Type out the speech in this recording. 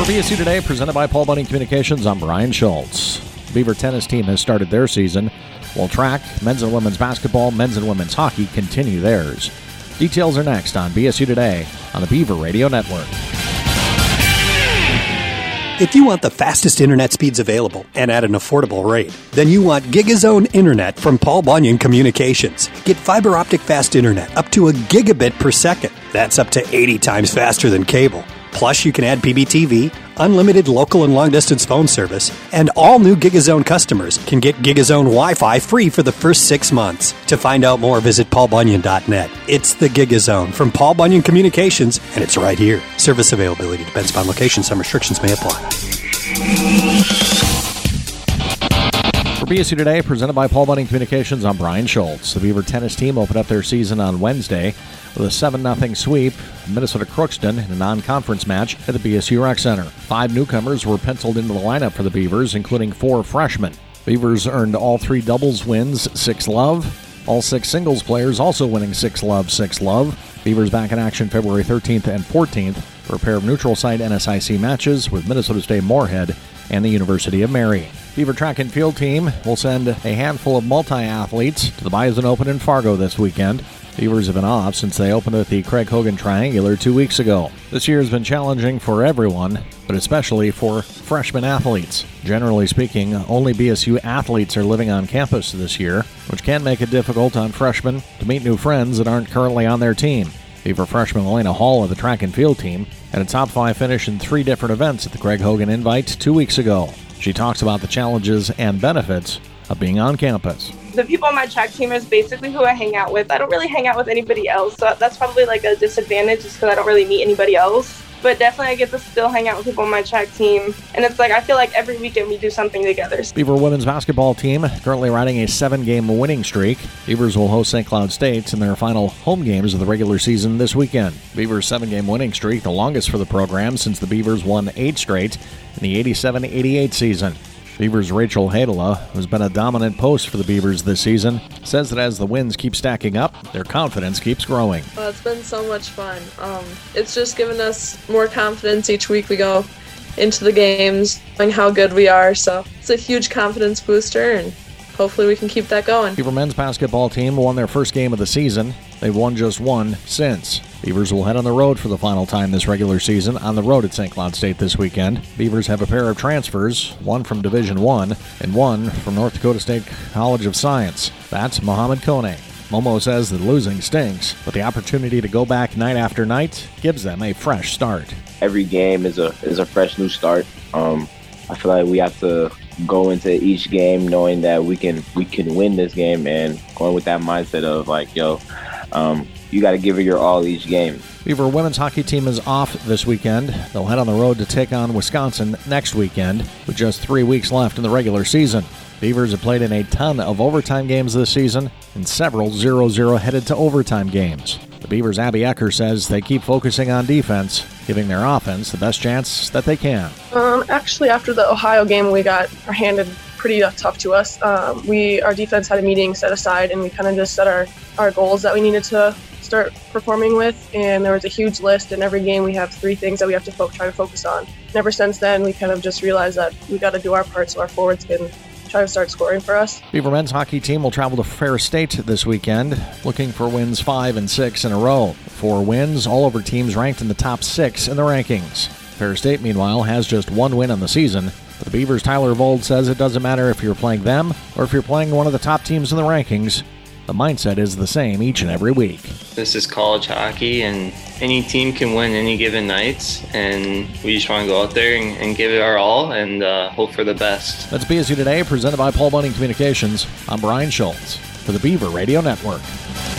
For BSU Today, presented by Paul Bunyan Communications, I'm Brian Schultz. The Beaver tennis team has started their season, while track, men's and women's basketball, men's and women's hockey continue theirs. Details are next on BSU Today on the Beaver Radio Network. If you want the fastest internet speeds available and at an affordable rate, then you want GigaZone Internet from Paul Bunyan Communications. Get fiber optic fast internet up to a gigabit per second. That's up to 80 times faster than cable. Plus, you can add PBTV, unlimited local and long-distance phone service, and all new GigaZone customers can get GigaZone Wi-Fi free for the first 6 months. To find out more, visit paulbunyan.net. It's the GigaZone from Paul Bunyan Communications, and it's right here. Service availability depends upon location. Some restrictions may apply. For BSU Today, presented by Paul Bunyan Communications, I'm Brian Schultz. The Beaver tennis team opened up their season on Wednesday with a 7-0 sweep of Minnesota Crookston in a non-conference match at the BSU Rec Center. 5 newcomers were penciled into the lineup for the Beavers, including 4 freshmen. Beavers earned all 3 doubles wins, 6-love. All 6 singles players also winning 6-love, 6-love. Beavers back in action February 13th and 14th for a pair of neutral site NSIC matches with Minnesota State Moorhead and the University of Mary. Beaver track and field team will send a handful of multi-athletes to the Bison Open in Fargo this weekend. Beavers have been off since they opened at the Craig Hogan Triangular 2 weeks ago. This year has been challenging for everyone, but especially for freshman athletes. Generally speaking, only BSU athletes are living on campus this year, which can make it difficult on freshmen to meet new friends that aren't currently on their team. Beaver freshman Elena Hall of the track and field team had a top 5 finish in 3 different events at the Craig Hogan Invite 2 weeks ago. She talks about the challenges and benefits of being on campus. The people on my track team is basically who I hang out with. I don't really hang out with anybody else, so that's probably like a disadvantage just because I don't really meet anybody else. But definitely I get to still hang out with people on my track team. And it's like I feel like every weekend we do something together. Beaver women's basketball team currently riding a 7-game winning streak. Beavers will host St. Cloud State in their final home games of the regular season this weekend. Beavers' 7-game winning streak, the longest for the program since the Beavers won 8 straight in the 87-88 season. Beavers' Rachel Hadela, who's been a dominant post for the Beavers this season, says that as the wins keep stacking up, their confidence keeps growing. It's been so much fun. It's just given us more confidence each week we go into the games, knowing how good we are. So it's a huge confidence booster, and hopefully we can keep that going. Beaver men's basketball team won their first game of the season. They've won just 1 since. Beavers will head on the road for the final time this regular season on the road at St. Cloud State this weekend. Beavers have a pair of transfers, one from Division I and one from North Dakota State College of Science. That's Mohamed Kone. Momo says that losing stinks, but the opportunity to go back night after night gives them a fresh start. Every game is a fresh new start. I feel like we have to go into each game knowing that we can win this game and going with that mindset of like, you got to give it your all each game. Beaver women's hockey team is off this weekend. They'll head on the road to take on Wisconsin next weekend with just 3 weeks left in the regular season. Beavers have played in a ton of overtime games this season and several 0-0 headed to overtime games. The Beavers' Abby Ecker says they keep focusing on defense, giving their offense the best chance that they can. Actually, after the Ohio game, we got handed pretty tough to us. Our defense had a meeting set aside, and we kind of just set our goals that we needed to start performing with, and there was a huge list, and every game we have 3 things that we have to try to focus on. And ever since then, we kind of just realized that we got to do our part so our forwards can try to start scoring for us. Beaver men's hockey team will travel to Ferris State this weekend, looking for wins 5 and 6 in a row. 4 wins, all over teams ranked in the top 6 in the rankings. Ferris State, meanwhile, has just 1 win on the season. But the Beavers' Tyler Vold says it doesn't matter if you're playing them or if you're playing one of the top teams in the rankings. The mindset is the same each and every week. This is college hockey, and any team can win any given night, and we just want to go out there and give it our all and hope for the best. That's BSU Today, presented by Paul Bunyan Communications. I'm Brian Schultz for the Beaver Radio Network.